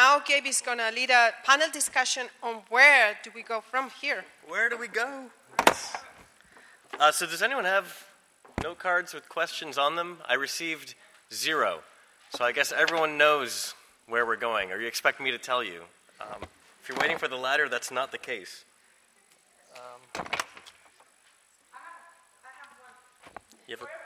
now Gabe is going to lead a panel discussion on where do we go from here. Where do we go? So does anyone have note cards with questions on them? I received 0. So I guess everyone knows where we're going, or you expect me to tell you. If you're waiting for the ladder, that's not the case. I have one. You have a...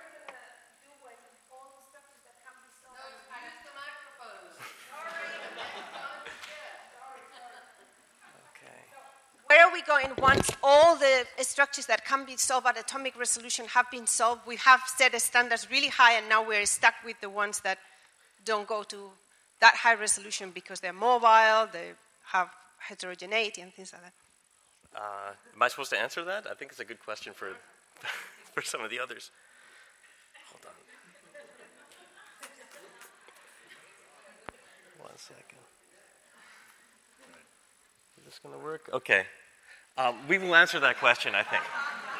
Where are we going once all the structures that can be solved at atomic resolution have been solved? We have set the standards really high, and now we're stuck with the ones that don't go to that high resolution because they're mobile, they have heterogeneity and things like that. Am I supposed to answer that? I think it's a good question for for some of the others. Hold on. 1 second. Is this going to work? Okay. We will answer that question, I think.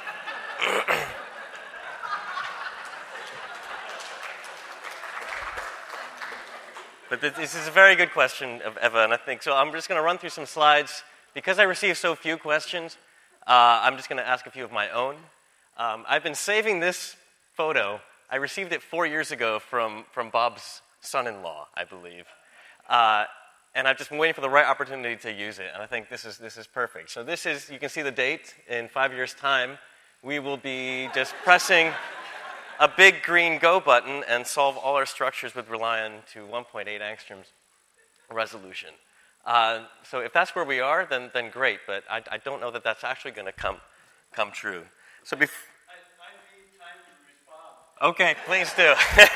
But this is a very good question of Eva, and I think so. I'm just going to run through some slides. Because I received so few questions, I'm just going to ask a few of my own. I've been saving this photo. I received it 4 years ago from Bob's son-in-law, I believe. And I've just been waiting for the right opportunity to use it, and I think this is perfect. So this is, you can see the date. In 5 years' time, we will be just pressing a big green go button and solve all our structures with Reliant to 1.8 angstroms resolution. So if that's where we are, then great, but I don't know that that's actually going to come true. So I need time to respond. Okay, please do.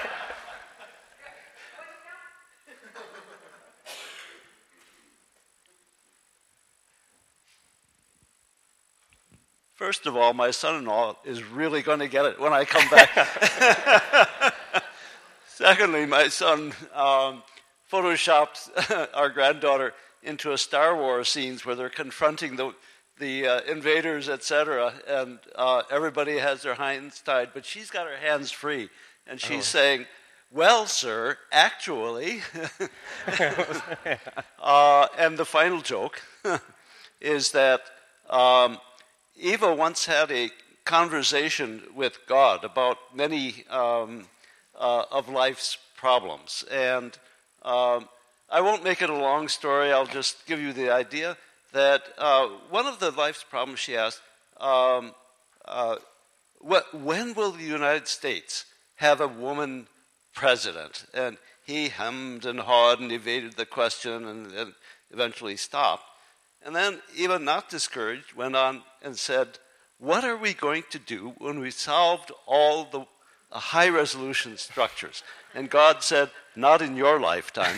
First of all, my son-in-law is really going to get it when I come back. Secondly, my son photoshopped our granddaughter into a Star Wars scenes where they're confronting the invaders, etc., and everybody has their hands tied, but she's got her hands free, and she's saying, "Well, sir, actually," and the final joke is that Eva once had a conversation with God about many of life's problems, and I won't make it a long story. I'll just give you the idea that one of the life's problems she asked, when will the United States have a woman president? And he hemmed and hawed and evaded the question and eventually stopped. And then, even not discouraged, went on and said, "What are we going to do when we solved all the high-resolution structures?" And God said, "Not in your lifetime."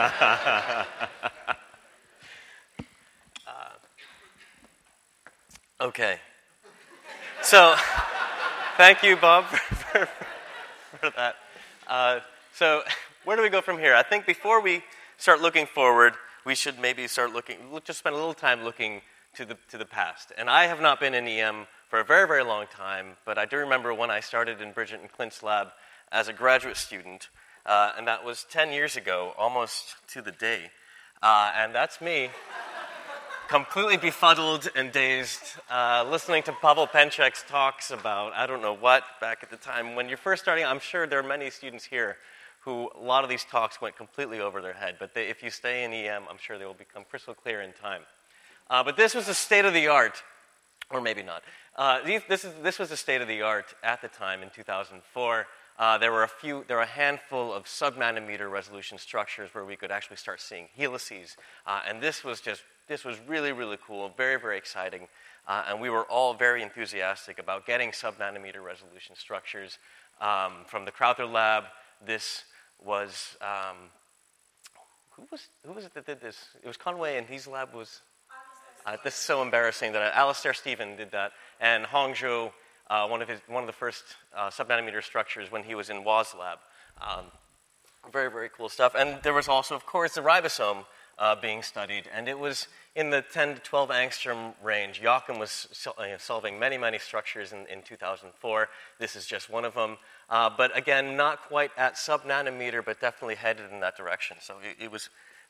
Okay. So, thank you, Bob, for that. So, where do we go from here? I think before we start looking forward, we should maybe just spend a little time looking to the past. And I have not been in EM for a very, very long time, but I do remember when I started in Bridget and Clint's lab as a graduate student, and that was 10 years ago, almost to the day. And that's me, completely befuddled and dazed, listening to Pavel Penchek's talks about I don't know what back at the time. When you're first starting, I'm sure there are many students here who a lot of these talks went completely over their head. But if you stay in EM, I'm sure they will become crystal clear in time. But this was the state-of-the-art, or maybe not. This was the state-of-the-art at the time in 2004. There were a handful of sub-nanometer resolution structures where we could actually start seeing helices. And this was really, really cool, very, very exciting. And we were all very enthusiastic about getting sub-nanometer resolution structures. From the Crowther lab, this was, who was it that did this? It was Conway, and his lab was, this is so embarrassing that Alastair Stephen did that, and Hongzhou, one of the first sub-nanometer structures when he was in Waz lab. Very, very cool stuff. And there was also, of course, the ribosome being studied, and it was in the 10 to 12 angstrom range. Joachim was solving many, many structures in 2004. This is just one of them. But again, not quite at sub-nanometer, but definitely headed in that direction. So it was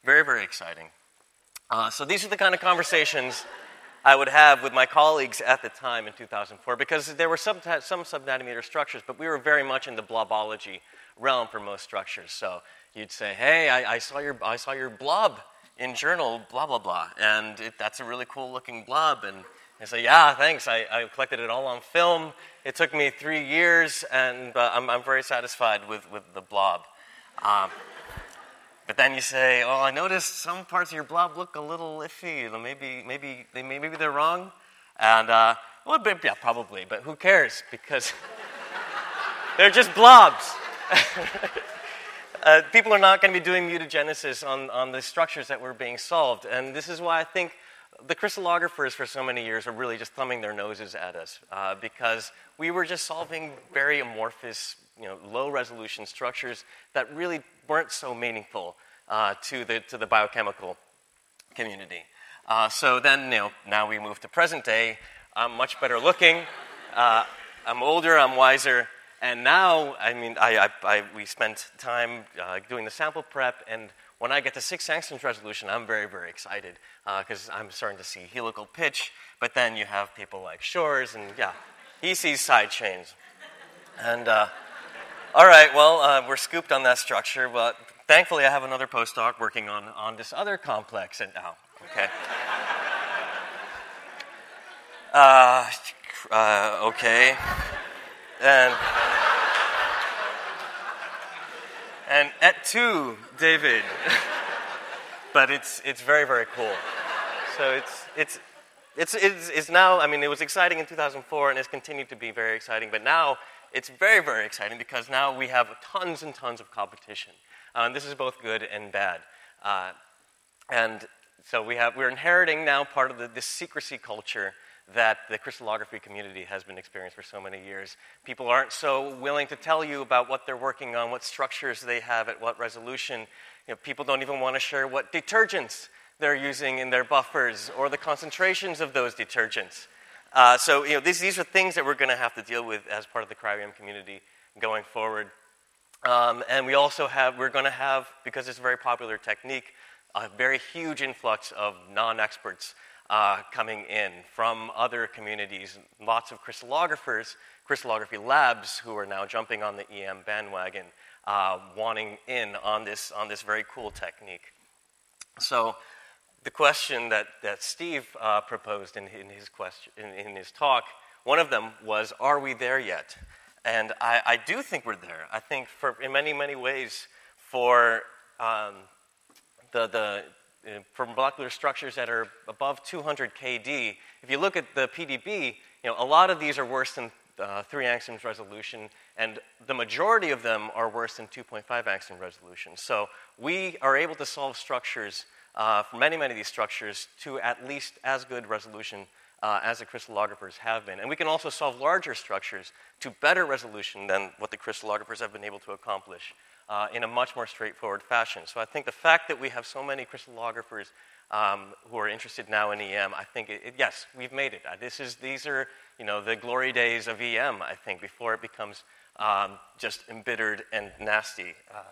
Very, very exciting. So these are the kind of conversations I would have with my colleagues at the time in 2004, because there were some sub-nanometer structures, but we were very much in the blobology realm for most structures. So you'd say, hey, I saw your blob in journal, blah, blah, blah, and that's a really cool-looking blob. And I say, yeah, thanks. I collected it all on film. It took me 3 years, and I'm very satisfied with the blob. But then you say, oh, I noticed some parts of your blob look a little iffy. Maybe they're wrong. And, well, yeah, probably. But who cares? Because they're just blobs. People are not going to be doing mutagenesis on the structures that were being solved. And this is why I think the crystallographers for so many years are really just thumbing their noses at us, because we were just solving very amorphous, low-resolution structures that really weren't so meaningful to the biochemical community. So then, now we move to present day. I'm much better looking. I'm older. I'm wiser. And now, we spent time doing the sample prep, and when I get to 6 angstroms resolution, I'm very, very excited because I'm starting to see helical pitch. But then you have people like Shores, and he sees side chains. And all right, well, we're scooped on that structure. But thankfully, I have another postdoc working on this other complex. And okay. Okay. And at 2, David. But it's very, very cool. So it's now, it was exciting in 2004, and it's continued to be very exciting. But now it's very, very exciting because now we have tons and tons of competition. This is both good and bad. And so we're inheriting now part of this secrecy culture that the crystallography community has been experiencing for so many years. People aren't so willing to tell you about what they're working on, what structures they have at what resolution. People don't even want to share what detergents they're using in their buffers or the concentrations of those detergents. So these are things that we're going to have to deal with as part of the cryo-EM community going forward. And we're going to have, because it's a very popular technique, a very huge influx of non-experts coming in from other communities, lots of crystallography labs who are now jumping on the EM bandwagon, wanting in on this very cool technique. So the question that Steve proposed in his talk, one of them was, are we there yet? And I do think we're there. I think in many, many ways for for molecular structures that are above 200 kD, if you look at the PDB, a lot of these are worse than 3 angstroms resolution, and the majority of them are worse than 2.5 angstrom resolution. So we are able to solve structures, for many, many of these structures, to at least as good resolution as the crystallographers have been. And we can also solve larger structures to better resolution than what the crystallographers have been able to accomplish in a much more straightforward fashion. So I think the fact that we have so many crystallographers who are interested now in EM, I think, yes, we've made it. These are the glory days of EM, I think, before it becomes just embittered and nasty.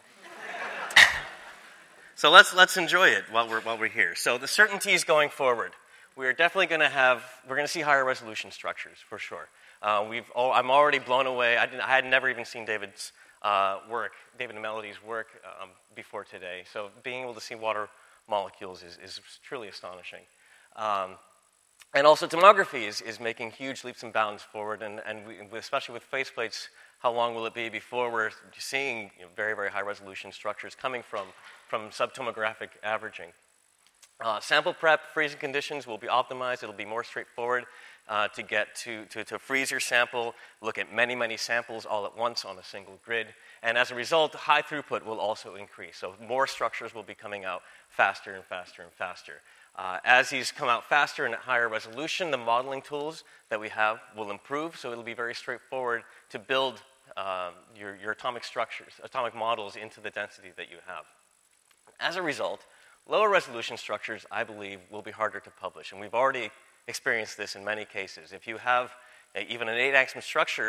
So let's enjoy it while we're here. So the certainties going forward. We're definitely going to see higher resolution structures, for sure. I'm already blown away. I had never even seen David and Melody's work before today. So being able to see water molecules is truly astonishing. And also tomography is making huge leaps and bounds forward, and especially with faceplates, how long will it be before we're seeing very, very high resolution structures coming from subtomographic averaging? Sample prep, freezing conditions will be optimized. It'll be more straightforward to get to freeze your sample, look at many, many samples all at once on a single grid. And as a result, high throughput will also increase. So more structures will be coming out faster and faster and faster. As these come out faster and at higher resolution, the modeling tools that we have will improve. So it'll be very straightforward to build your atomic structures, atomic models into the density that you have. As a result, lower resolution structures, I believe, will be harder to publish. And we've already experienced this in many cases. If you have even an 8 angstrom structure,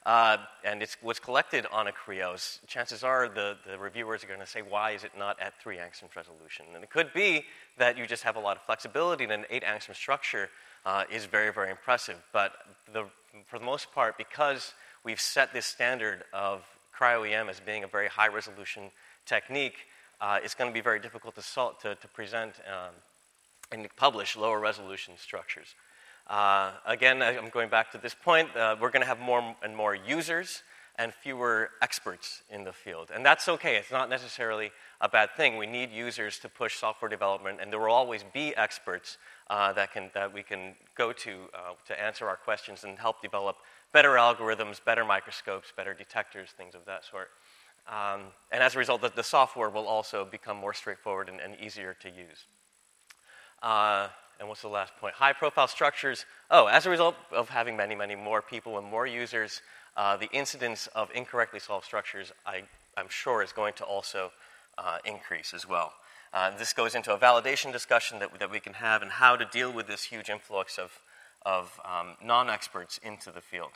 and it was collected on a Krios, chances are the reviewers are going to say, why is it not at 3 angstroms resolution? And it could be that you just have a lot of flexibility, and an 8 angstrom structure is very, very impressive. But for the most part, because we've set this standard of cryo-EM as being a very high-resolution technique, it's going to be very difficult to present and publish lower-resolution structures. Again, I'm going back to this point. We're going to have more and more users and fewer experts in the field. And that's okay. It's not necessarily a bad thing. We need users to push software development, and there will always be experts that we can go to answer our questions and help develop better algorithms, better microscopes, better detectors, things of that sort. And as a result, the software will also become more straightforward and easier to use. And what's the last point? High-profile structures. As a result of having many, many more people and more users, the incidence of incorrectly solved structures, I'm sure, is going to also increase as well. This goes into a validation discussion that we can have and how to deal with this huge influx of non-experts into the field.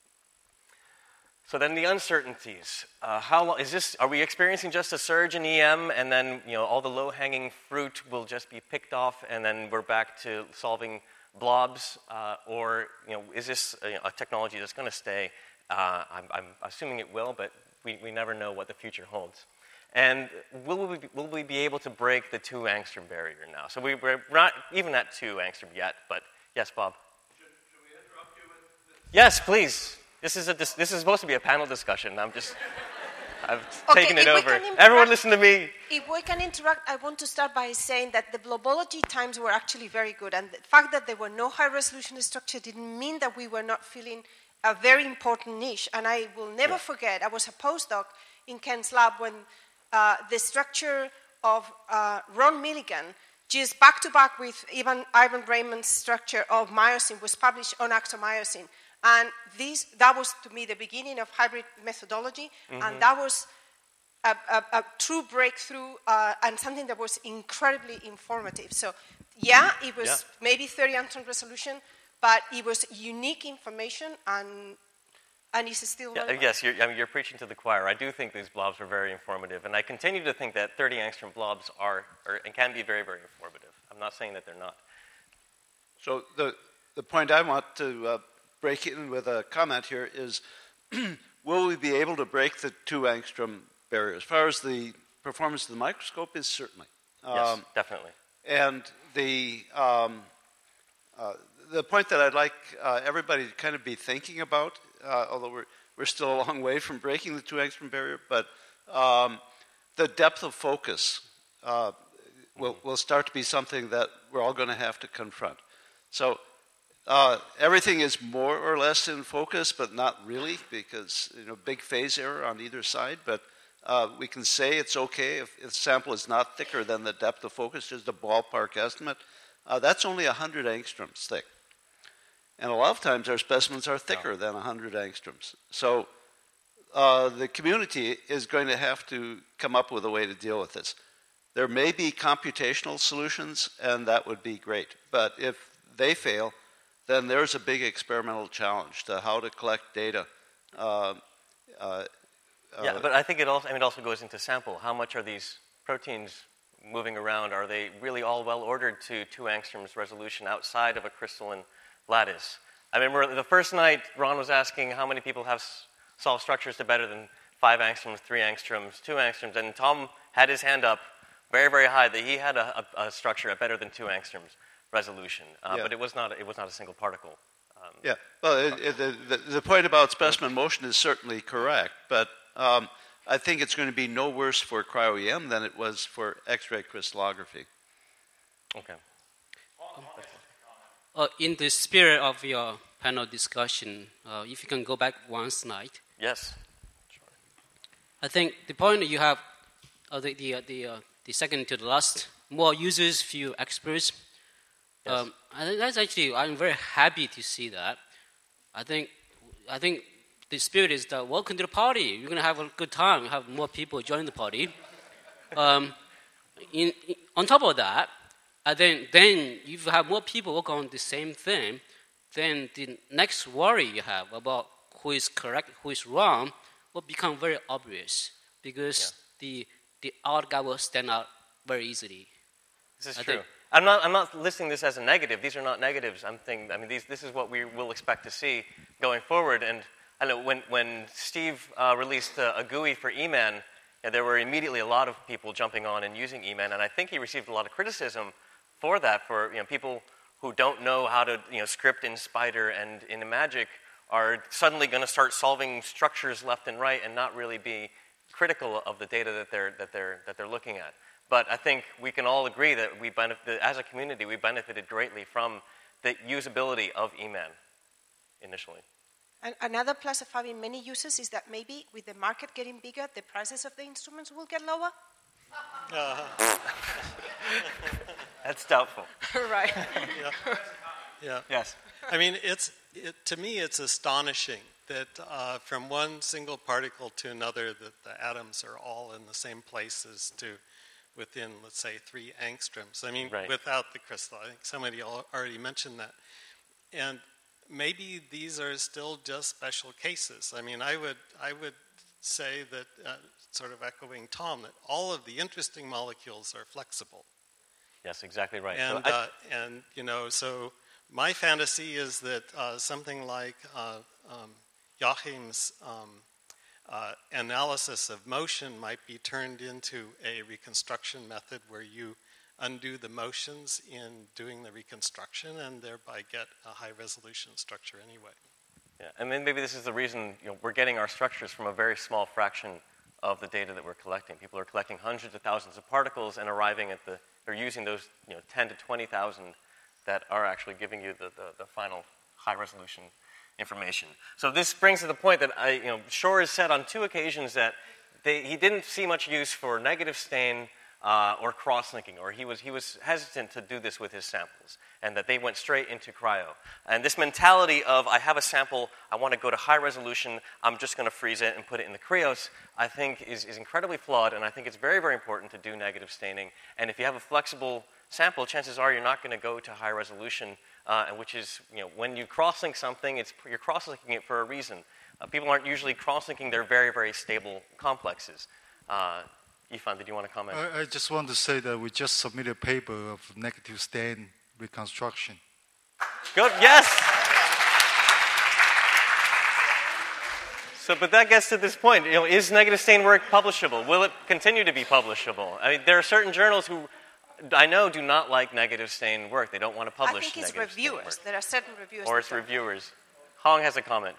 So then the uncertainties. How long is this? Are we experiencing just a surge in EM, and then all the low-hanging fruit will just be picked off, and then we're back to solving blobs? Or is this a technology that's going to stay? I'm assuming it will, but we never know what the future holds. And will we be able to break the 2 angstrom barrier now? So we're not even at 2 angstrom yet, but yes, Bob. Should we interrupt you with Yes, please. This is supposed to be a panel discussion. I've taken it over. Everyone listen to me. If we can interact, I want to start by saying that the blobology times were actually very good. And the fact that there were no high-resolution structure didn't mean that we were not filling a very important niche. And I will never forget, I was a postdoc in Ken's lab when the structure of Ron Milligan, just back-to-back with Ivan Raymond's structure of myosin, was published on actomyosin. And that was, to me, the beginning of hybrid methodology, and that was a true breakthrough and something that was incredibly informative. So, it was maybe 30 angstrom resolution, but it was unique information, and it's still relevant. Yes, you're preaching to the choir. I do think these blobs are very informative, and I continue to think that 30 angstrom blobs and can be very, very informative. I'm not saying that they're not. So the point I want to break in with a comment here is, will we be able to break the 2 angstrom barrier? As far as the performance of the microscope is, certainly. Yes, definitely. And the point that I'd like everybody to kind of be thinking about, although we're still a long way from breaking the 2 angstrom barrier, but the depth of focus will start to be something that we're all going to have to confront. So everything is more or less in focus, but not really, because big phase error on either side. But we can say it's okay if the sample is not thicker than the depth of focus, just a ballpark estimate. That's only 100 angstroms thick. And a lot of times our specimens are thicker than 100 angstroms. So the community is going to have to come up with a way to deal with this. There may be computational solutions, and that would be great. But if they fail, then there's a big experimental challenge to how to collect data. But I think it also goes into sample. How much are these proteins moving around? Are they really all well ordered to 2 angstroms resolution outside of a crystalline lattice? I remember the first night Ron was asking how many people have solved structures to better than 5 angstroms, 3 angstroms, 2 angstroms, and Tom had his hand up very, very high that he had a structure at better than 2 angstroms resolution, but it was not a single particle. Well, the point about specimen motion is certainly correct, but I think it's going to be no worse for cryo-EM than it was for X-ray crystallography. Okay. In the spirit of your panel discussion, if you can go back one slide. Yes. Sure. I think the point that you have, the second to the last, more users, few experts. Yes. I think that's actually, I'm very happy to see that. I think the spirit is that welcome to the party. You're going to have a good time, have more people join the party. On top of that, I think then if you have more people work on the same thing, then the next worry you have about who is correct, who is wrong, will become very obvious because the odd guy will stand out very easily. This is true. I'm not listing this as a negative. These are not negatives. This is what we will expect to see going forward. And I know when Steve released a GUI for eMan, there were immediately a lot of people jumping on and using eMan, and I think he received a lot of criticism for that. For people who don't know how to script in Spider and in Imagic are suddenly going to start solving structures left and right and not really be critical of the data that they're looking at. But I think we can all agree that as a community, we benefited greatly from the usability of eMan initially. And another plus of having many users is that maybe with the market getting bigger, the prices of the instruments will get lower. That's doubtful. Right. Yeah. Yes. I mean, to me, it's astonishing that from one single particle to another, that the atoms are all in the same places within, let's say, 3 angstroms. I mean, without the crystal. I think somebody already mentioned that. And maybe these are still just special cases. I mean, I would say that, sort of echoing Tom, that all of the interesting molecules are flexible. Yes, exactly right. And so my fantasy is that something like Joachim's analysis of motion might be turned into a reconstruction method where you undo the motions in doing the reconstruction and thereby get a high-resolution structure anyway. Yeah, and then maybe this is the reason we're getting our structures from a very small fraction of the data that we're collecting. People are collecting hundreds of thousands of particles and arriving at they're using those 10 to 20,000 that are actually giving you the final high-resolution information. So this brings to the point that Shor has said on 2 occasions that he didn't see much use for negative stain or cross-linking, or he was hesitant to do this with his samples, and that they went straight into cryo. And this mentality of, I have a sample, I want to go to high resolution, I'm just going to freeze it and put it in the cryos, I think is incredibly flawed, and I think it's very, very important to do negative staining. And if you have a flexible sample, chances are you're not going to go to high resolution, which is, when you cross-link something, you're cross-linking it for a reason. People aren't usually cross-linking their very, very stable complexes. Yifan, did you want to comment? I just want to say that we just submitted a paper of negative stain reconstruction. Good, yes! So, but that gets to this point. Is negative stain work publishable? Will it continue to be publishable? I mean, there are certain journals who I know do not like negative stain work. They don't want to publish negative stain work. I think it's reviewers. There are certain reviewers. Or it's reviewers. Hong has a comment.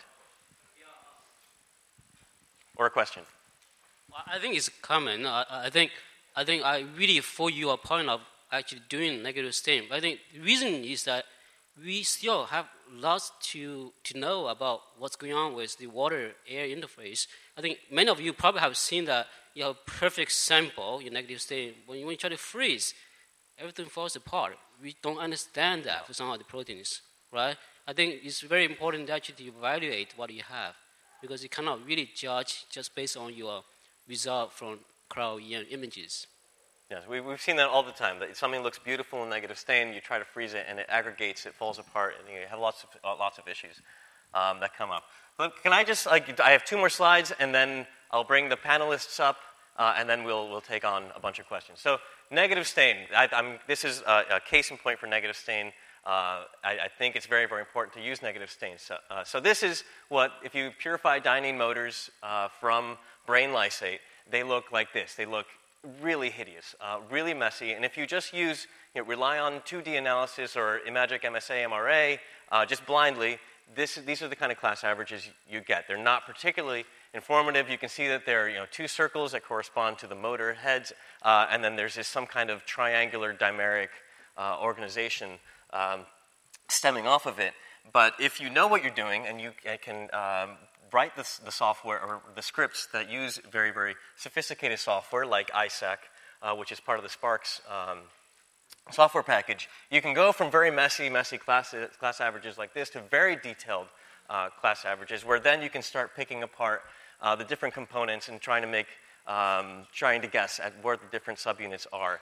Or a question. I think it's common. I think I really for your point of actually doing negative stain. But I think the reason is that we still have lots to know about what's going on with the water-air interface. I think many of you probably have seen that you have a perfect sample, your negative stain. When you try to freeze, everything falls apart. We don't understand that for some of the proteins, right? I think it's very important actually to evaluate what you have, because you cannot really judge just based on your result from cryo-EM images. Yes, we've seen that all the time. That if something looks beautiful in negative stain, you try to freeze it, and it aggregates, it falls apart, and you have lots of issues that come up. But can I just I have 2 more slides, and then I'll bring the panelists up, and then we'll take on a bunch of questions. So negative stain. This is a case in point for negative stain. I think it's very, very important to use negative stain. So this is what, if you purify dynein motors from brain lysate, they look like this. They look really hideous, really messy. And if you just rely on 2D analysis or Imagic MSA MRA just blindly, these are the kind of class averages you get. They're not particularly informative. You can see that there are 2 circles that correspond to the motor heads, and then there's some kind of triangular dimeric organization stemming off of it. But if you know what you're doing and you can write the software or the scripts that use very, very sophisticated software like ISAC, which is part of the Sparks software package, you can go from very messy class averages like this to very detailed class averages, where then you can start picking apart the different components and trying to guess at where the different subunits are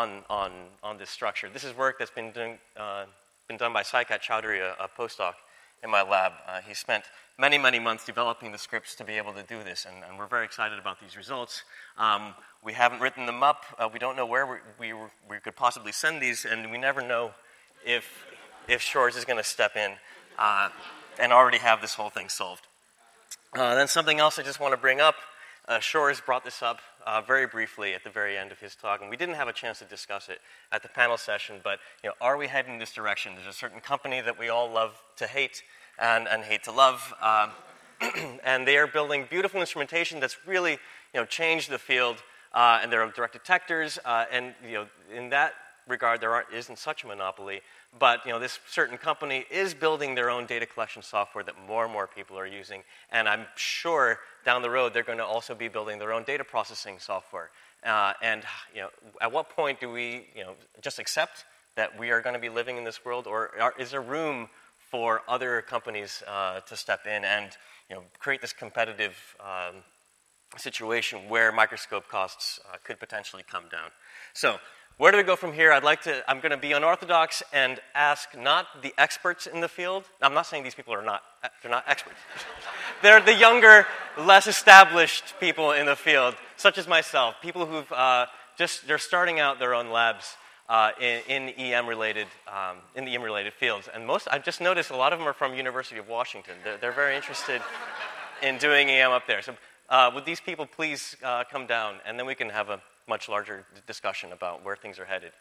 on this structure. This is work that's been done by Saikat Chowdhury, a postdoc in my lab. He spent many, many months developing the scripts to be able to do this, and we're very excited about these results. We haven't written them up. We don't know where we could possibly send these, and we never know if Shores is going to step in and already have this whole thing solved. Then something else I just want to bring up. Shores brought this up very briefly at the very end of his talk, and we didn't have a chance to discuss it at the panel session, but are we heading in this direction? There's a certain company that we all love to hate and hate to love, and they are building beautiful instrumentation that's really changed the field, and there are direct detectors, and in that regard there isn't such a monopoly, but this certain company is building their own data collection software that more and more people are using, and I'm sure down the road they're going to also be building their own data processing software. And at what point do we just accept that we are going to be living in this world, or is there room for other companies to step in and create this competitive situation where microscope costs could potentially come down? So where do we go from here? I'm going to be unorthodox and ask not the experts in the field. I'm not saying these people they're not experts. They're the younger, less established people in the field, such as myself, people who've they're starting out their own labs in EM-related fields. And I've just noticed a lot of them are from University of Washington. They're very interested in doing EM up there. So would these people please come down, and then we can have a much larger discussion about where things are headed.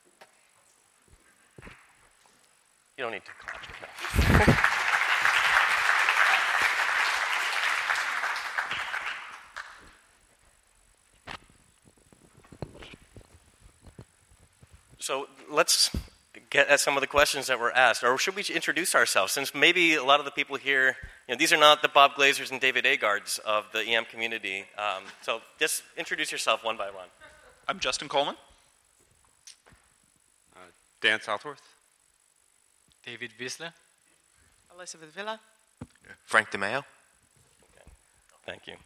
You don't need to clap. No. So let's get at some of the questions that were asked. Or should we introduce ourselves? Since maybe a lot of the people here, these are not the Bob Glazers and David Agards of the EM community. So just introduce yourself one by one. I'm Justin Coleman. Dan Southworth. David Wiesler. Elizabeth Villa. Frank DeMeo. Okay. Thank you.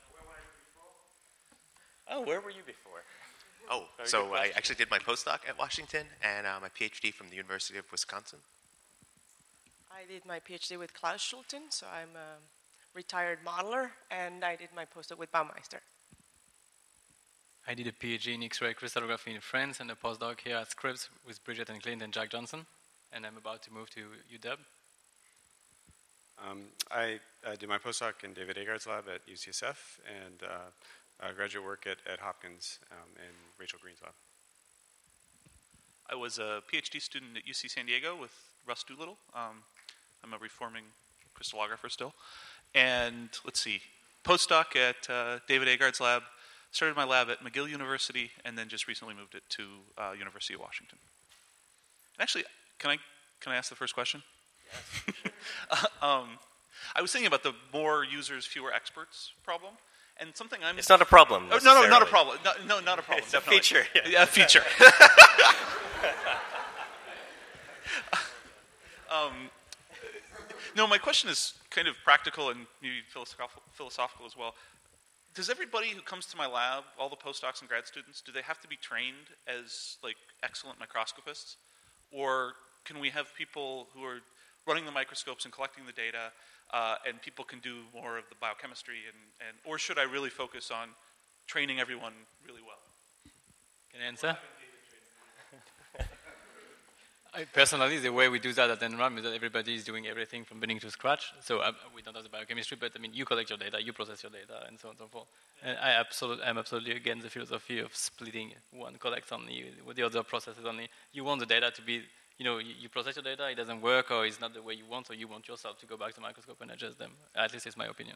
Oh, where were you before? Oh, so I actually did my postdoc at Washington and my PhD from the University of Wisconsin. I did my PhD with Klaus Schulten, so I'm a retired modeler, and I did my postdoc with Baumeister. I did a PhD in X-ray crystallography in France and a postdoc here at Scripps with Bridget and Clint and Jack Johnson, and I'm about to move to UW. I did my postdoc in David Agard's lab at UCSF and graduate work at Hopkins in Rachel Green's lab. I was a PhD student at UC San Diego with Russ Doolittle. I'm a reforming crystallographer still. And let's see, postdoc at David Agard's lab. Started my lab at McGill University, and then just recently moved it to University of Washington. And actually, can I ask the first question? Yes. I was thinking about the more users, fewer experts problem, and something I'm. It's not a problem. Oh, no, not a problem. No, not a problem. It's definitely. A feature. Yeah, a feature. No, my question is kind of practical and maybe philosophical as well. Does everybody who comes to my lab, all the postdocs and grad students, do they have to be trained as excellent microscopists? Or can we have people who are running the microscopes and collecting the data, and people can do more of the biochemistry, or should I really focus on training everyone really well? Can I answer? Personally, the way we do that at NRAM is that everybody is doing everything from beginning to scratch. So we don't have the biochemistry, but you collect your data, you process your data, and so on and so forth. And I'm absolutely against the philosophy of splitting. One collects only, the other processes only. You want the data to be, you process your data, it doesn't work, or it's not the way you want, or you want yourself to go back to the microscope and adjust them. At least it's my opinion.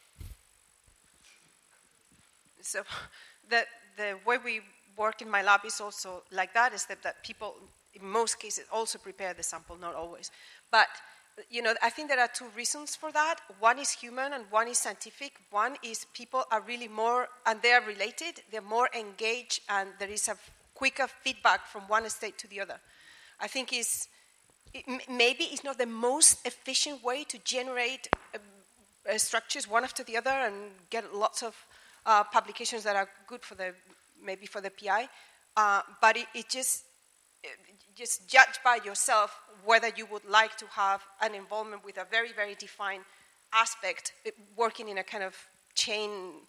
So the way we work in my lab is also like that, is that people, in most cases, also prepare the sample, not always. But, I think there are two reasons for that. One is human and one is scientific. One is people are really more, and they are related, they're more engaged, and there is a quicker feedback from one state to the other. I think maybe it's not the most efficient way to generate structures one after the other and get lots of publications that are good for maybe for the PI, but just judge by yourself whether you would like to have an involvement with a very, very defined aspect, working in a kind of chain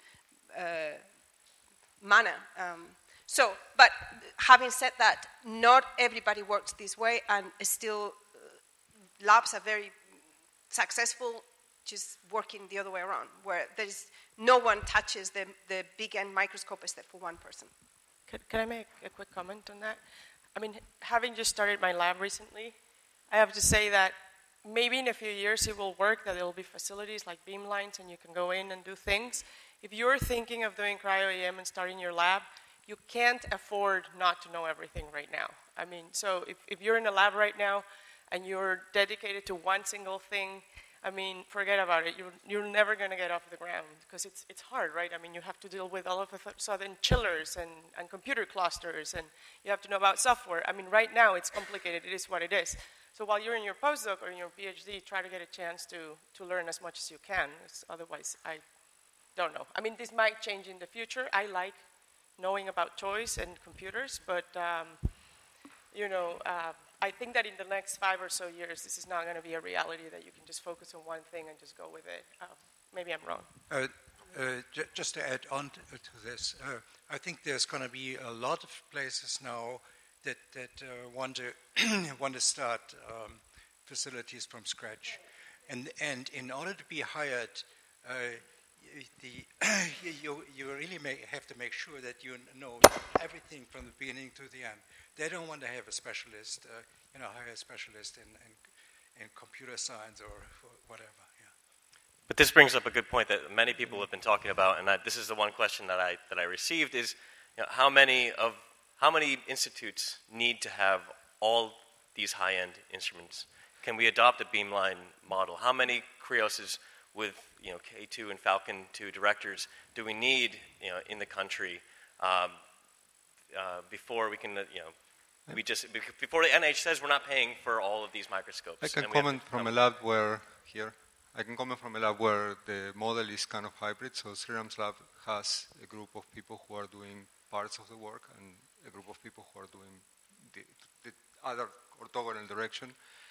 manner. But having said that, not everybody works this way, and still labs are very successful just working the other way around, where there's no one touches the big end microscope except for one person. Can I make a quick comment on that? I mean, having just started my lab recently, I have to say that maybe in a few years it will work, that there will be facilities like beamlines and you can go in and do things. If you're thinking of doing cryo-EM and starting your lab, you can't afford not to know everything right now. I mean, so if you're in a lab right now and you're dedicated to one single thing, I mean, forget about it. You're never going to get off the ground because it's hard, right? I mean, you have to deal with all of the sudden chillers and computer clusters, and you have to know about software. I mean, right now it's complicated. It is what it is. So while you're in your postdoc or in your PhD, try to get a chance to learn as much as you can. Otherwise, I don't know. I mean, this might change in the future. I like knowing about toys and computers, but I think that in the next 5 or so years, this is not going to be a reality that you can just focus on one thing and just go with it. Maybe I'm wrong. Just to add on to this, I think there's going to be a lot of places now that want to start facilities from scratch, and in order to be hired, you really have to make sure that you know everything from the beginning to the end. They don't want to have a specialist, hire a specialist in computer science or whatever. Yeah. But this brings up a good point that many people have been talking about, and this is the one question that I received: is how many institutes need to have all these high-end instruments? Can we adopt a beamline model? How many Krioses with K2 and Falcon 2 directors do we need in the country before we can before the NIH says we're not paying for all of these microscopes? I can comment from a lab where the model is kind of hybrid. So Sriram's lab has a group of people who are doing parts of the work and a group of people who are doing the other orthogonal direction.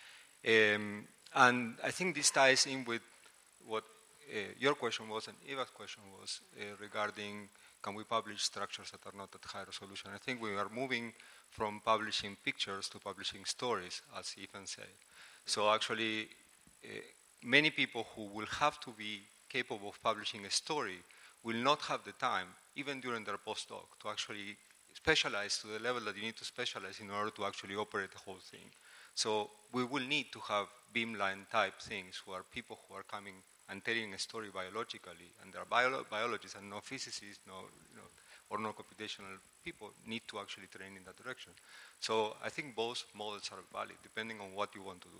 And I think this ties in with what your question was and Eva's question was regarding can we publish structures that are not at high resolution. I think we are moving from publishing pictures to publishing stories, as Ethan said. So actually, many people who will have to be capable of publishing a story will not have the time, even during their postdoc, to actually specialize to the level that you need to specialize in order to actually operate the whole thing. So we will need to have beamline type things who are people who are coming and telling a story biologically, and there are biologists and no physicists, or no computational people need to actually train in that direction. So I think both models are valid, depending on what you want to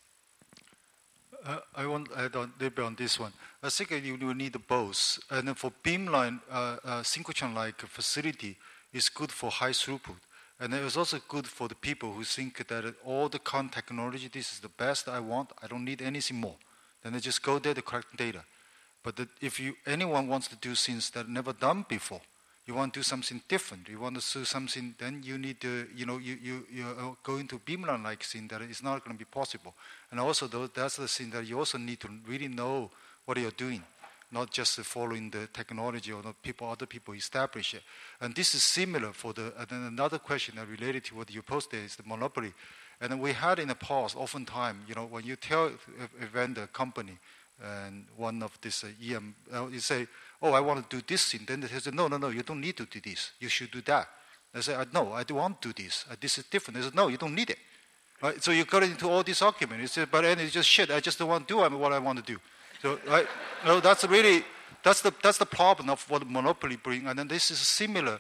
do. I want to add on a little bit on this one. I think you will need both. And then for beamline, synchrotron-like facility is good for high throughput. And it is also good for the people who think that all the current technology, this is the best I want, I don't need anything more. Then they just go there to collect data. But if anyone wants to do things that never done before, you want to do something different, you want to do something, then you need to, you go into beamline-like thing that is not going to be possible. And also, that's the thing that you also need to really know what you're doing, not just following the technology or other people establish it. And this is similar for and then another question that related to what you posted is the monopoly. And we had in the past, oftentimes, when you tell a vendor company, and one of this EM, you say, oh, I want to do this thing. Then they say, no, you don't need to do this. You should do that. They say, no, I don't want to do this. This is different. They say, no, you don't need it. Right? So you got into all these arguments. You say, but then it's just shit. I just don't want to do what I want to do. So, right? That's really, that's the problem of what monopoly bring. And then this is similar,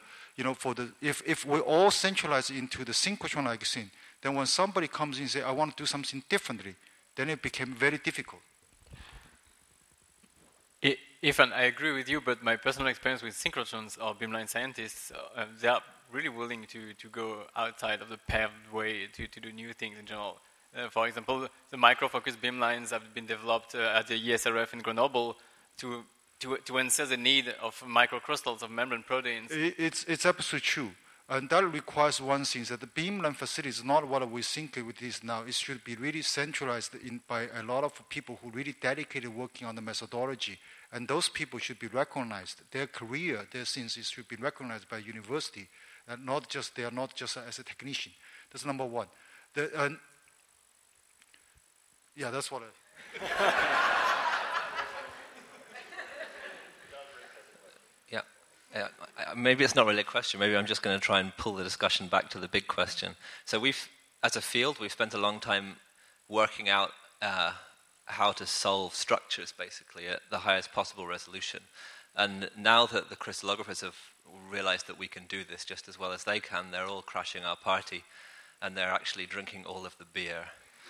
if we all centralize into the synchrotron-like thing, then when somebody comes in and say, I want to do something differently, then it became very difficult. Ethan, I agree with you, but my personal experience with synchrotrons or beamline scientists, they are really willing to go outside of the paved way to do new things in general. For example, the micro-focused beamlines have been developed at the ESRF in Grenoble to answer the need of microcrystals of membrane proteins. It's absolutely true. And that requires one thing, that the beamline facility is not what we think it is now. It should be really centralized by a lot of people who really dedicated working on the methodology. And those people should be recognized. Their career, their things should be recognized by university. And they are not just as a technician. That's number one. Yeah, that's what maybe it's not really a question. Maybe I'm just going to try and pull the discussion back to the big question. So as a field, we've spent a long time working out how to solve structures, basically, at the highest possible resolution. And now that the crystallographers have realized that we can do this just as well as they can, they're all crashing our party, and they're actually drinking all of the beer.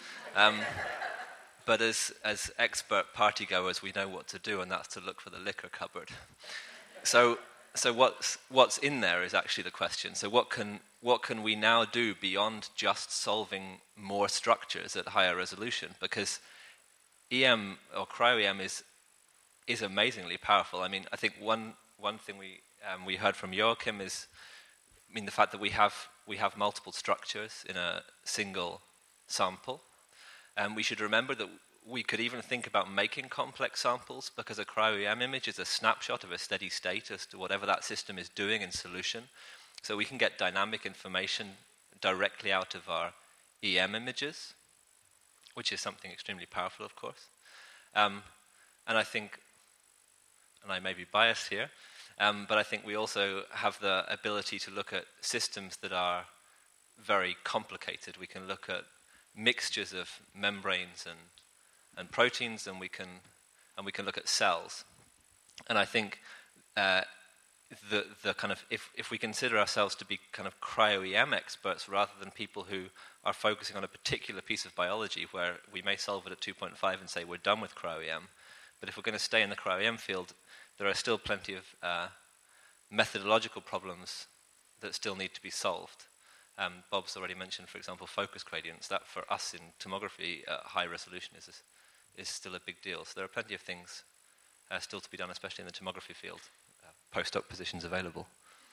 But as expert partygoers, we know what to do, and that's to look for the liquor cupboard. So what's in there is actually the question. So what can we now do beyond just solving more structures at higher resolution? Because EM or cryo-EM is amazingly powerful. I mean, I think one thing we heard from Joachim is, I mean, the fact that we have multiple structures in a single sample. We should remember that we could even think about making complex samples, because a cryo-EM image is a snapshot of a steady state as to whatever that system is doing in solution. So we can get dynamic information directly out of our EM images, which is something extremely powerful, of course. And I think, and I may be biased here, but I think we also have the ability to look at systems that are very complicated. We can look at mixtures of membranes and proteins, and we can look at cells. And I think the kind of if we consider ourselves to be kind of cryo-EM experts rather than people who are focusing on a particular piece of biology where we may solve it at 2.5 and say we're done with cryo-EM, but if we're going to stay in the cryo-EM field, there are still plenty of methodological problems that still need to be solved. Bob's already mentioned, for example, focus gradients. That for us in tomography at high resolution is still a big deal. So there are plenty of things still to be done, especially in the tomography field. Postdoc positions available.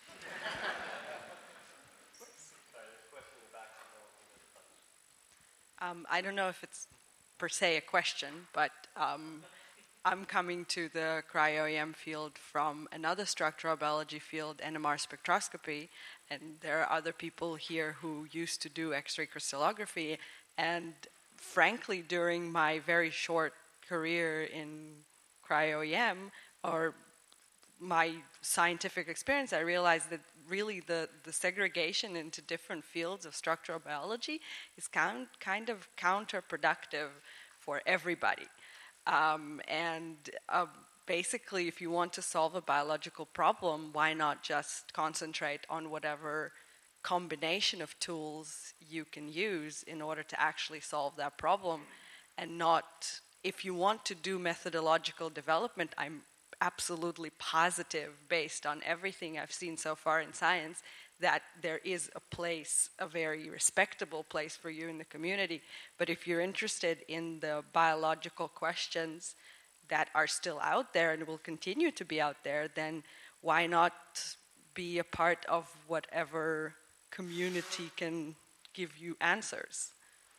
I don't know if it's per se a question, but I'm coming to the cryo-EM field from another structural biology field, NMR spectroscopy, and there are other people here who used to do X-ray crystallography, and frankly, during my very short career in cryo-EM, or my scientific experience, I realized that really the segregation into different fields of structural biology is kind of counterproductive for everybody. Basically, if you want to solve a biological problem, why not just concentrate on whatever combination of tools you can use in order to actually solve that problem, and not, if you want to do methodological development, I'm absolutely positive, based on everything I've seen so far in science, that there is a place, a very respectable place for you in the community. But if you're interested in the biological questions that are still out there and will continue to be out there, then why not be a part of whatever community can give you answers?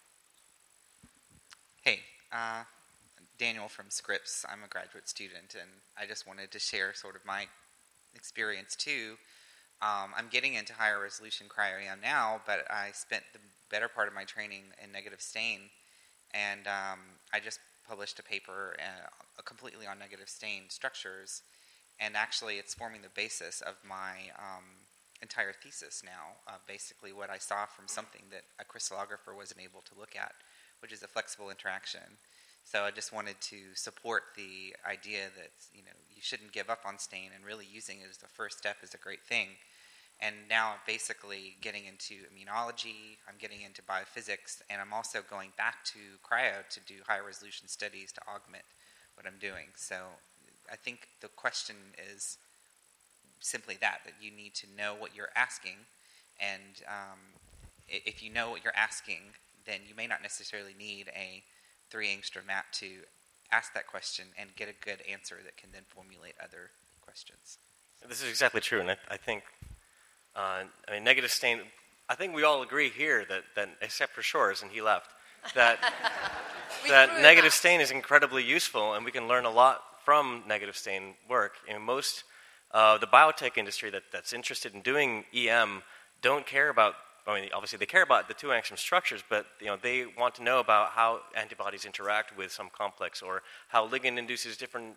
Hey, Daniel from Scripps. I'm a graduate student, and I just wanted to share sort of my experience too. I'm getting into higher resolution cryo-EM now, but I spent the better part of my training in negative stain, and I just published a paper completely on negative stain structures, and actually it's forming the basis of my entire thesis now. Basically what I saw from something that a crystallographer wasn't able to look at, which is a flexible interaction. So I just wanted to support the idea that you shouldn't give up on stain, and really using it as the first step is a great thing. And now I'm basically getting into immunology, I'm getting into biophysics, and I'm also going back to cryo to do high resolution studies to augment what I'm doing. So I think the question is simply that you need to know what you're asking, and if you know what you're asking, then you may not necessarily need a 3-angstrom map to ask that question and get a good answer that can then formulate other questions. This is exactly true, and I think I mean, negative stain, I think we all agree here that except for Shores, and he left, that negative stain is incredibly useful, and we can learn a lot from negative stain work. Most the biotech industry that's interested in doing EM don't care about, I mean, obviously they care about the 2 angstrom structures, but they want to know about how antibodies interact with some complex, or how ligand induces different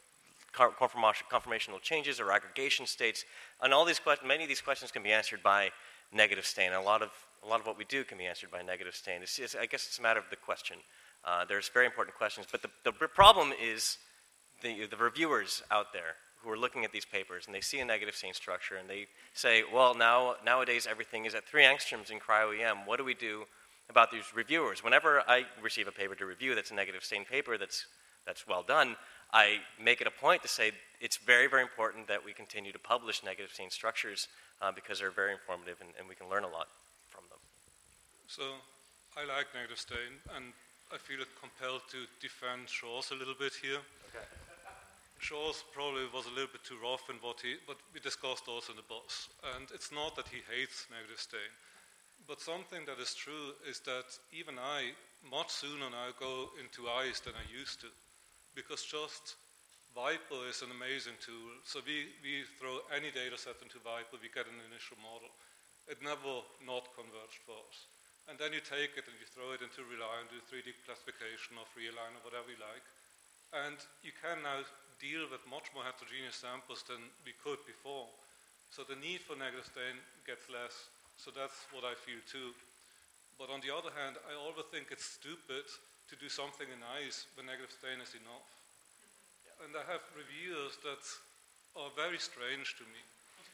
conformational changes or aggregation states. And all these questions, many of these questions can be answered by negative stain. A lot of what we do can be answered by negative stain. I guess it's a matter of the question. There's very important questions, but the problem is the reviewers out there who are looking at these papers, and they see a negative stain structure, and they say, well, nowadays everything is at 3 angstroms in cryo-EM. What do we do about these reviewers? Whenever I receive a paper to review that's a negative stain paper that's well done, I make it a point to say it's very, very important that we continue to publish negative stain structures because they're very informative, and we can learn a lot from them. So I like negative stain, and I feel compelled to defend Shores a little bit here. Okay. Shores probably was a little bit too rough in but we discussed also in the bus. And it's not that he hates negative stain, but something that is true is that even I, much sooner now, go into ice than I used to, because just Viper is an amazing tool. So we throw any data set into Viper, we get an initial model. It never not converged for us. And then you take it and you throw it into Reliant, do 3D classification or Realign or whatever you like. And you can now deal with much more heterogeneous samples than we could before. So the need for negative stain gets less. So that's what I feel too. But on the other hand, I always think it's stupid to do something in ice when negative stain is enough. Yeah. And I have reviewers that are very strange to me.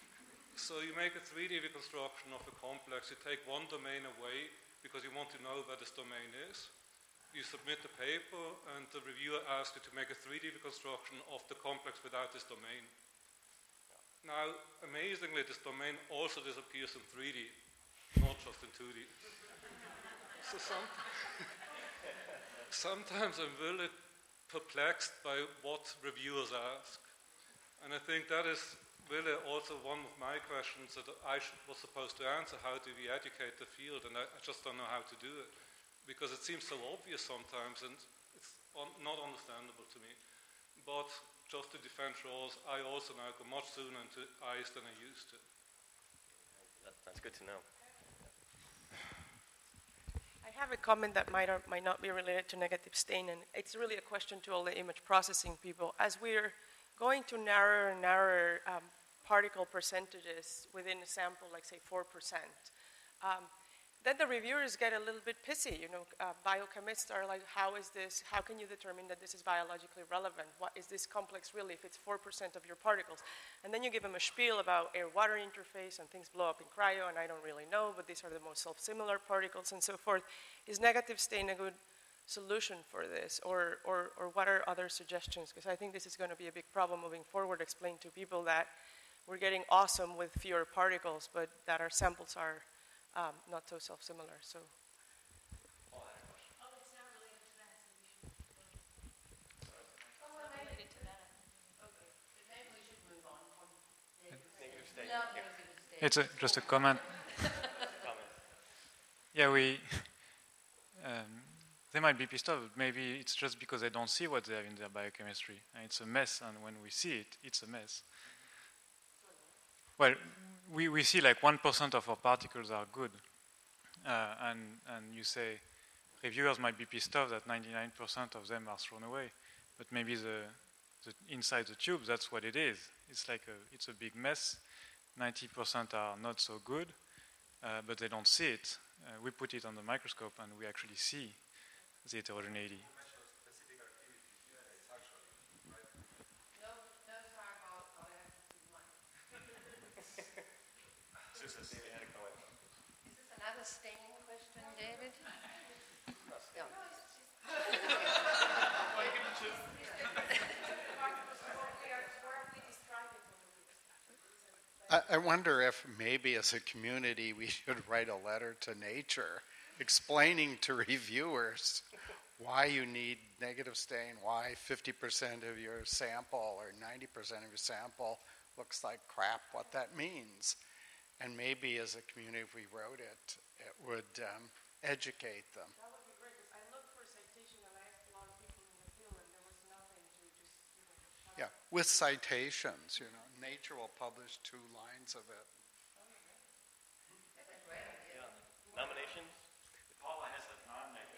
So you make a 3D reconstruction of a complex, you take one domain away because you want to know where this domain is. You submit the paper, and the reviewer asks you to make a 3D reconstruction of the complex without this domain. Now, amazingly, this domain also disappears in 3D, not just in 2D. So sometimes I'm really perplexed by what reviewers ask. And I think that is really also one of my questions that I was supposed to answer. How do we educate the field? And I just don't know how to do it, because it seems so obvious sometimes, and it's not understandable to me. But just to defend Shores, I also now go much sooner into ice than I used to. That's good to know. I have a comment that might or might not be related to negative stain, and it's really a question to all the image processing people. As we're going to narrower and narrower particle percentages within a sample, like say 4%, then the reviewers get a little bit pissy. Biochemists are like, how is this? How can you determine that this is biologically relevant? What is this complex really if it's 4% of your particles? And then you give them a spiel about air-water interface and things blow up in cryo, and I don't really know, but these are the most self-similar particles and so forth. Is negative stain a good solution for this, or what are other suggestions? Because I think this is going to be a big problem moving forward, explain to people that we're getting awesome with fewer particles, but that our samples are not so self-similar. So. It's just a comment. Yeah, they might be pissed off. Maybe it's just because they don't see what they have in their biochemistry, and it's a mess. And when we see it, it's a mess. Well, we see like 1% of our particles are good, and you say reviewers might be pissed off that 99% of them are thrown away, but maybe the inside the tube, that's what it is. It's like it's a big mess. 90% are not so good, but they don't see it. We put it on the microscope, and we actually see the heterogeneity. Is this another staining question, David? I wonder if maybe as a community we should write a letter to Nature explaining to reviewers why you need negative stain, why 50% of your sample or 90% of your sample looks like crap, what that means. And maybe as a community, if we wrote it, it would educate them. That would be great, because I looked for a citation and I asked a lot of people in the field, and there was nothing to just, Yeah, with citations, Nature will publish 2 lines of it. Nominations? Paula has a non-negative.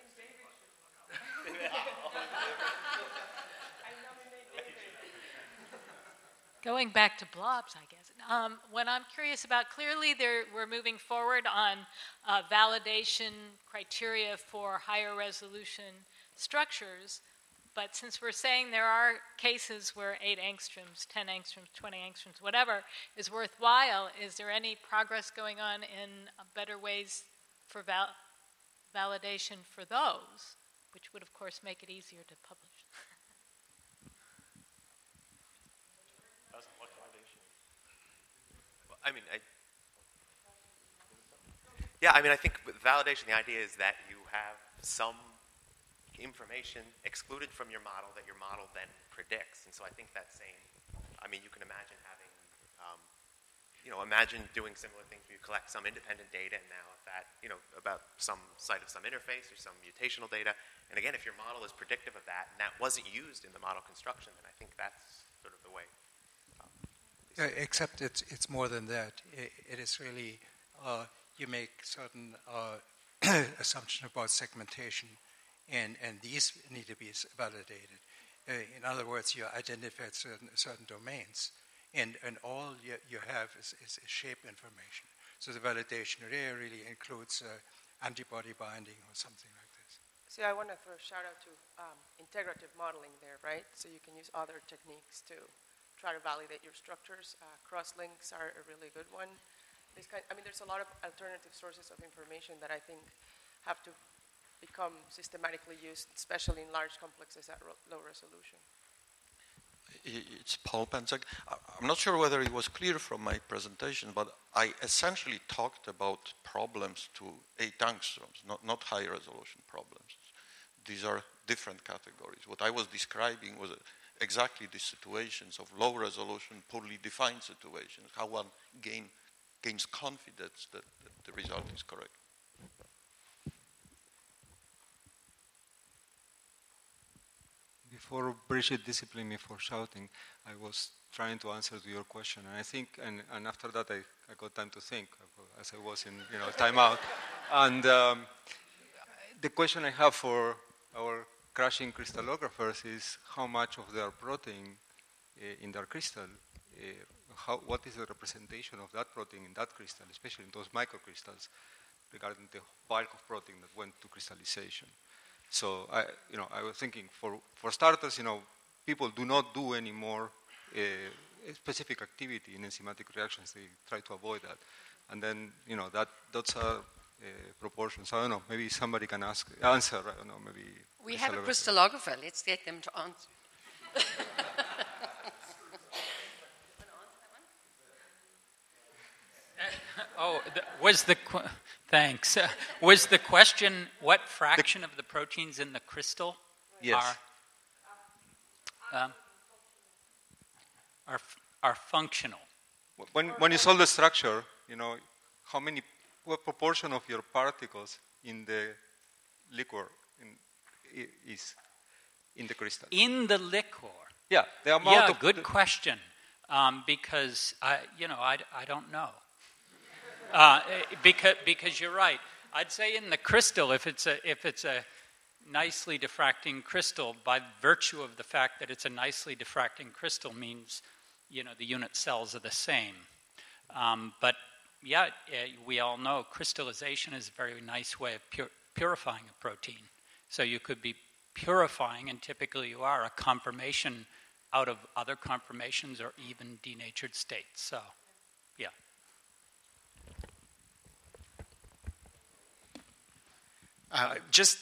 Going back to blobs, I guess. What I'm curious about, clearly we're moving forward on validation criteria for higher resolution structures, but since we're saying there are cases where 8 angstroms, 10 angstroms, 20 angstroms, whatever, is worthwhile, is there any progress going on in better ways for validation for those, which would, of course, make it easier to publish? I think with validation, the idea is that you have some information excluded from your model that your model then predicts. And so I think that same, you can imagine having, imagine doing similar things where you collect some independent data, and now if that, about some site of some interface or some mutational data. And again, if your model is predictive of that, and that wasn't used in the model construction, then I think that's sort of the way. Except it's more than that. It is really, you make certain assumptions about segmentation, and these need to be validated. In other words, you identify certain domains, and all you have is shape information. So the validation there really includes antibody binding or something like this. So I want to throw a shout out to integrative modeling there, right? So you can use other techniques to try to validate your structures. Cross-links are a really good one. There's a lot of alternative sources of information that I think have to become systematically used, especially in large complexes at low resolution. It's Paul Penzak. I'm not sure whether it was clear from my presentation, but I essentially talked about problems to 8 angstroms, not high resolution problems. These are different categories. What I was describing was exactly the situations of low resolution, poorly defined situations, how one gains confidence that the result is correct. Before Brigitte disciplined me for shouting, I was trying to answer to your question, and I think, and after that I got time to think, as I was in timeout. And the question I have for our crashing crystallographers is how much of their protein in their crystal, what is the representation of that protein in that crystal, especially in those microcrystals, regarding the bulk of protein that went to crystallization. So I was thinking, for starters, people do not do any more specific activity in enzymatic reactions. They try to avoid that, and then that's a proportions. I don't know. Maybe somebody can answer. I don't know. Maybe we have a crystallographer. Let's get them to answer. Thanks. Was the question what fraction of the proteins in the crystal are functional? When you solve the structure, what proportion of your particles in the liquor is in the crystal? In the liquor. Yeah, the amount of. Good question. Because I don't know. Because you're right. I'd say in the crystal, if it's a nicely diffracting crystal, by virtue of the fact that it's a nicely diffracting crystal, means the unit cells are the same. But we all know crystallization is a very nice way of purifying a protein. So you could be purifying, and typically you are, a conformation out of other conformations or even denatured states. So, yeah. Just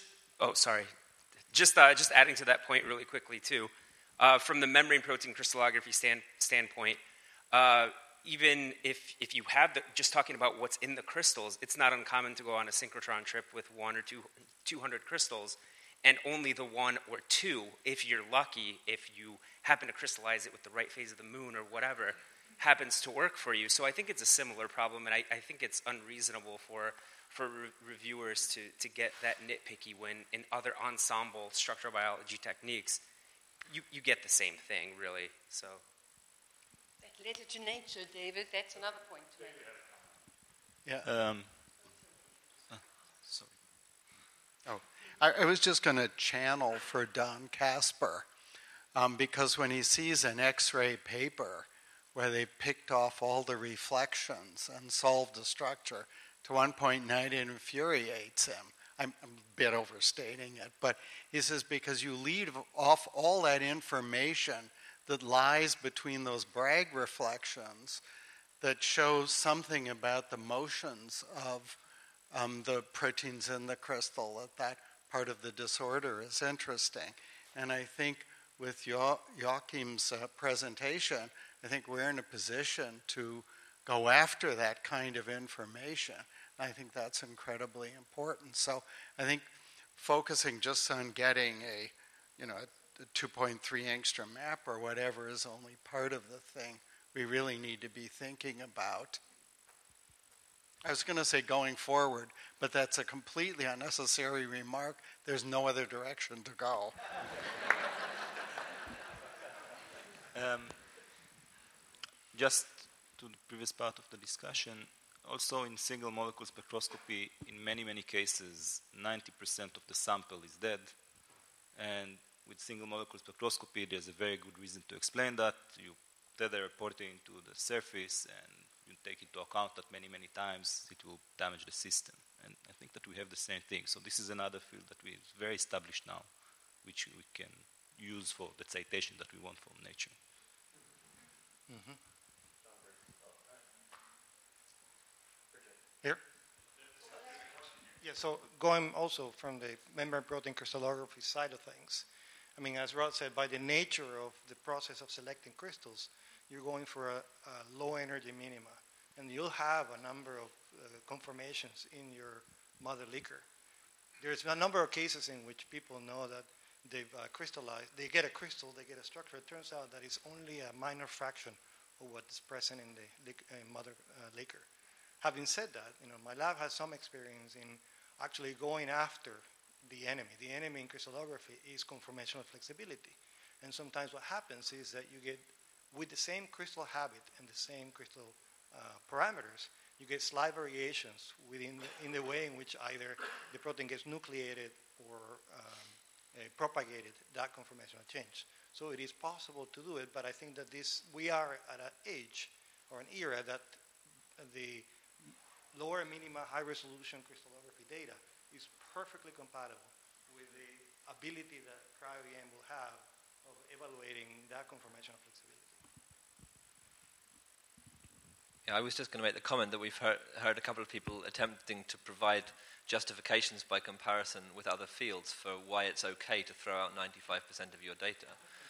adding to that point really quickly too. From the membrane protein crystallography standpoint, even if you have just talking about what's in the crystals, it's not uncommon to go on a synchrotron trip with 1 or 200 crystals, and only the 1 or 2, if you're lucky, if you happen to crystallize it with the right phase of the moon or whatever, happens to work for you. So I think it's a similar problem, and I think it's unreasonable for reviewers to get that nitpicky when in other ensemble structural biology techniques, you get the same thing, really. So That letter to nature, David, that's another point to make. Yeah. Sorry. Oh, I was just going to channel for Don Casper, because when he sees an X-ray paper where they picked off all the reflections and solved the structure, to one point night it infuriates him. I'm a bit overstating it, but he says because you leave off all that information that lies between those Bragg reflections that shows something about the motions of the proteins in the crystal, that part of the disorder is interesting. And I think with Joachim's presentation, I think we're in a position to go after that kind of information. I think that's incredibly important. So I think focusing just on getting a 2.3 angstrom map or whatever is only part of the thing we really need to be thinking about. I was going to say going forward, but that's a completely unnecessary remark. There's no other direction to go. Just to the previous part of the discussion, also in single molecule spectroscopy, in many, many cases, 90% of the sample is dead. And with single molecule spectroscopy, there's a very good reason to explain that. You tether a protein to the surface and you take into account that many, many times it will damage the system. And I think that we have the same thing. So this is another field that is very established now, which we can use for the citation that we want from nature. Mm-hmm. Here? Yeah, so going also from the membrane protein crystallography side of things, I mean, as Rod said, by the nature of the process of selecting crystals, you're going for a low energy minima, and you'll have a number of conformations in your mother liquor. There's a number of cases in which people know that they've crystallized, they get a crystal, they get a structure. It turns out that it's only a minor fraction of what's present in the mother liquor. Having said that, my lab has some experience in actually going after the enemy. The enemy in crystallography is conformational flexibility. And sometimes what happens is that you get, with the same crystal habit and the same crystal parameters, you get slight variations in the way in which either the protein gets nucleated or propagated, that conformational change. So it is possible to do it, but I think that we are at an age or an era that the lower minima high resolution crystallography data is perfectly compatible with the ability that cryo-EM will have of evaluating that conformational flexibility. Yeah, I was just going to make the comment that we've heard a couple of people attempting to provide justifications by comparison with other fields for why it's okay to throw out 95% of your data.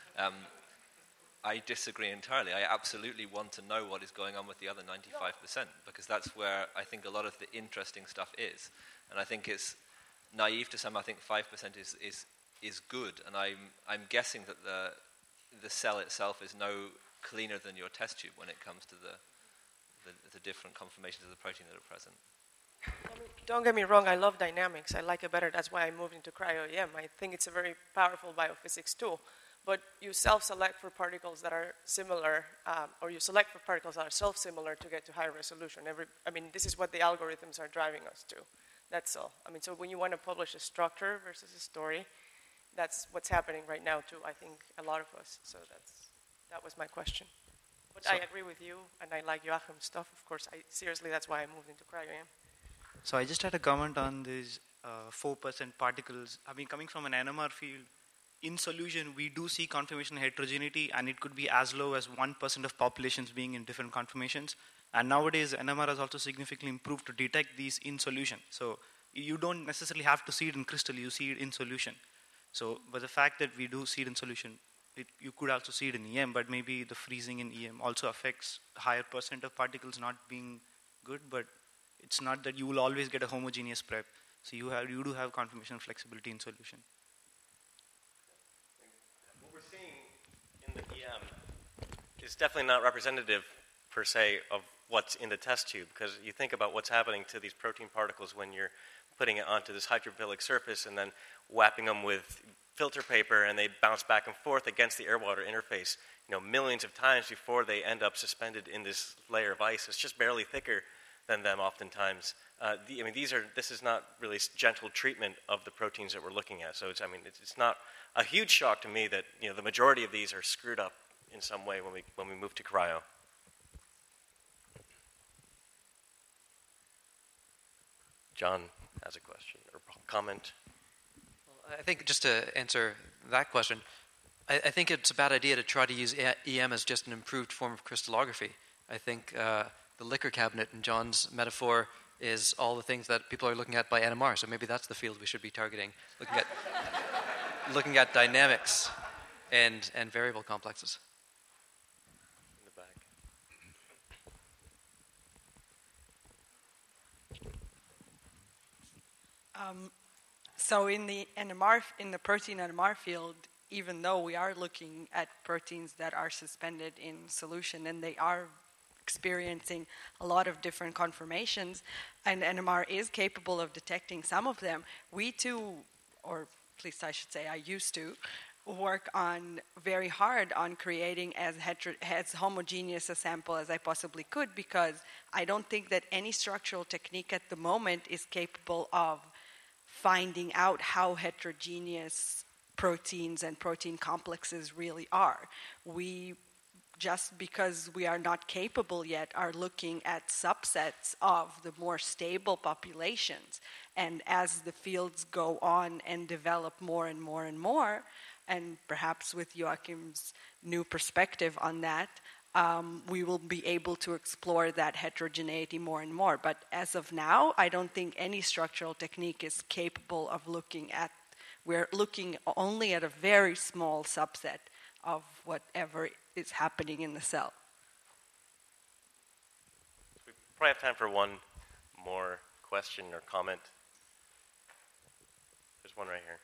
I disagree entirely. I absolutely want to know what is going on with the other 95%, because that's where I think a lot of the interesting stuff is. And I think it's naive to some. I think 5% is good, and I'm guessing that the cell itself is no cleaner than your test tube when it comes to the different conformations of the protein that are present. Don't get me wrong, I love dynamics. I like it better. That's why I moved into cryo-EM. I think it's a very powerful biophysics tool. But you self-select for particles that are similar, or you select for particles that are self-similar to get to higher resolution. This is what the algorithms are driving us to. That's all. So when you want to publish a structure versus a story, that's what's happening right now too, I think, a lot of us. So that was my question. But I agree with you, and I like Joachim's stuff, of course. Seriously, that's why I moved into cryo-EM. So I just had a comment on these 4% particles. Coming from an NMR field, in solution, we do see conformation heterogeneity, and it could be as low as 1% of populations being in different conformations. And nowadays, NMR has also significantly improved to detect these in solution. So you don't necessarily have to see it in crystal, you see it in solution. So, but the fact that we do see it in solution, you could also see it in EM, but maybe the freezing in EM also affects higher percent of particles not being good, but it's not that you will always get a homogeneous prep. So you do have conformational flexibility in solution. What we're seeing in the EM is definitely not representative per se, of what's in the test tube, because you think about what's happening to these protein particles when you're putting it onto this hydrophilic surface and then wrapping them with filter paper, and they bounce back and forth against the air-water interface, millions of times before they end up suspended in this layer of ice. It's just barely thicker than them oftentimes. This is not really gentle treatment of the proteins that we're looking at. So it's not a huge shock to me that the majority of these are screwed up in some way when we move to cryo. John has a question or comment. I think just to answer that question, I think it's a bad idea to try to use EM as just an improved form of crystallography. I think the liquor cabinet in John's metaphor is all the things that people are looking at by NMR, so maybe that's the field we should be targeting, looking at dynamics and variable complexes. In the back. So in the NMR, in the protein NMR field, even though we are looking at proteins that are suspended in solution and they are experiencing a lot of different conformations, and NMR is capable of detecting some of them, we too, or at least I should say I used to, work on very hard on creating as homogeneous a sample as I possibly could, because I don't think that any structural technique at the moment is capable of finding out how heterogeneous proteins and protein complexes really are. We, just because we are not capable yet, are looking at subsets of the more stable populations. And as the fields go on and develop more and more and more, and perhaps with Joachim's new perspective on that, we will be able to explore that heterogeneity more and more. But as of now, I don't think any structural technique is capable of looking at, we're looking only at a very small subset of whatever is happening in the cell. We probably have time for one more question or comment. There's one right here.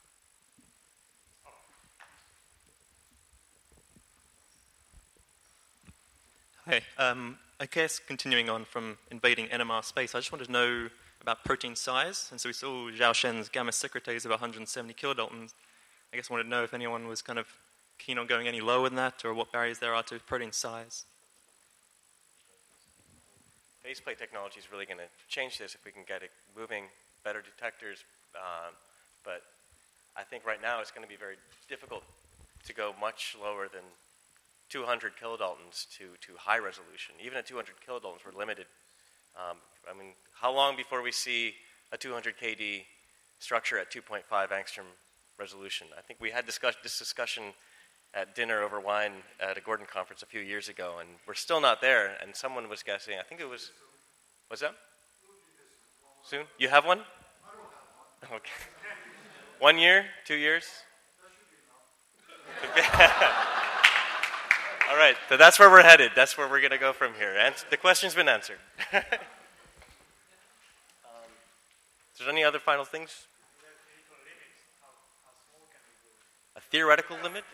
Hey, I guess continuing on from invading NMR space, I just wanted to know about protein size. And so we saw Zhao Shen's gamma secretase of 170 kilodaltons. I guess I wanted to know if anyone was kind of keen on going any lower than that, or what barriers there are to protein size. Baseplate technology is really going to change this if we can get it moving, better detectors. But I think right now it's going to be very difficult to go much lower than 200 kilodaltons to high resolution. Even at 200 kilodaltons, we're limited. How long before we see a 200 kD structure at 2.5 angstrom resolution? I think we had this discussion at dinner over wine at a Gordon conference a few years ago, and we're still not there. And someone was guessing, I think it was, what's that? Soon? You have one? Okay. 1 year? 2 years? All right, so that's where we're headed. That's where we're going to go from here. And the question's been answered. Is there any other final things? A theoretical limit?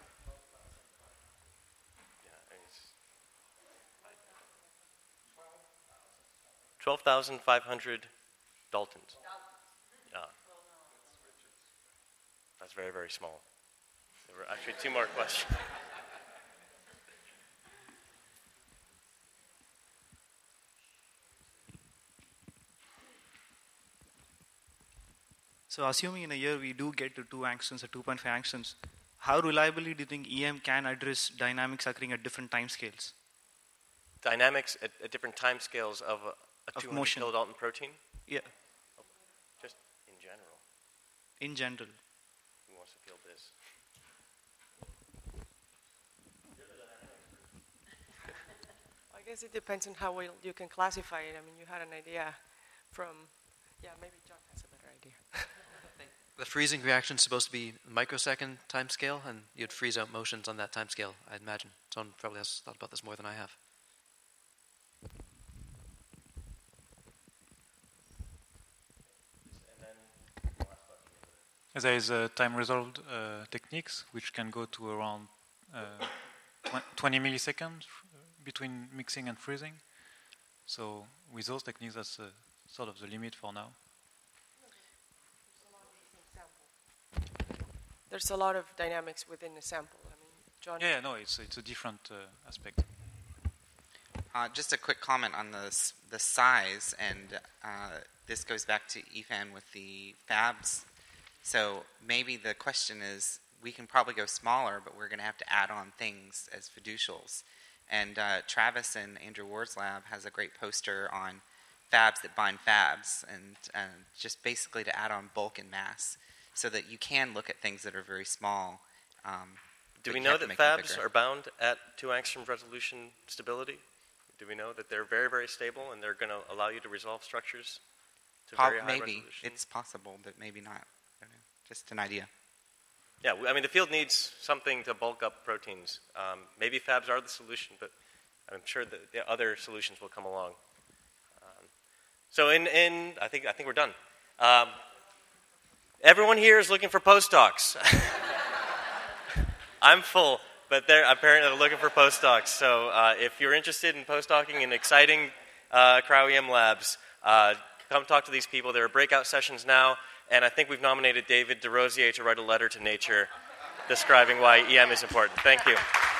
12,500 daltons. That's very, very small. There were actually two more questions. So assuming in a year we do get to 2 angstroms or 2.5 angstroms, how reliably do you think EM can address dynamics occurring at different time scales? Dynamics at different time scales of a 200 motion. kilodalton protein? Yeah. Just in general. In general. Who wants to field this? I guess it depends on how well you can classify it. You had an idea from, maybe John has a better idea. The freezing reaction is supposed to be microsecond time scale, and you'd freeze out motions on that time scale, I'd imagine. John probably has thought about this more than I have. There is time-resolved techniques which can go to around 20 milliseconds, between mixing and freezing. So with those techniques, that's sort of the limit for now. There's a lot of dynamics within the sample. I mean, John. Yeah, no, it's a different aspect. Just a quick comment on the size, and this goes back to Ifan with the fabs. So maybe the question is, we can probably go smaller, but we're going to have to add on things as fiducials. And Travis in Andrew Ward's lab has a great poster on fabs that bind fabs, and just basically to add on bulk and mass, so that you can look at things that are very small. Do we know that fabs are bound at 2 angstrom resolution stability? Do we know that they're very, very stable and they're going to allow you to resolve structures to very high maybe. resolution? It's possible, but maybe not. I don't know. Just an idea. Yeah, I mean, the field needs something to bulk up proteins. Maybe fabs are the solution, but I'm sure that the other solutions will come along. So I think we're done. Everyone here is looking for postdocs. I'm full, but they're apparently looking for postdocs. So if you're interested in postdocing in exciting cryo-EM labs, come talk to these people. There are breakout sessions now, and I think we've nominated David DeRosier to write a letter to Nature describing why EM is important. Thank you.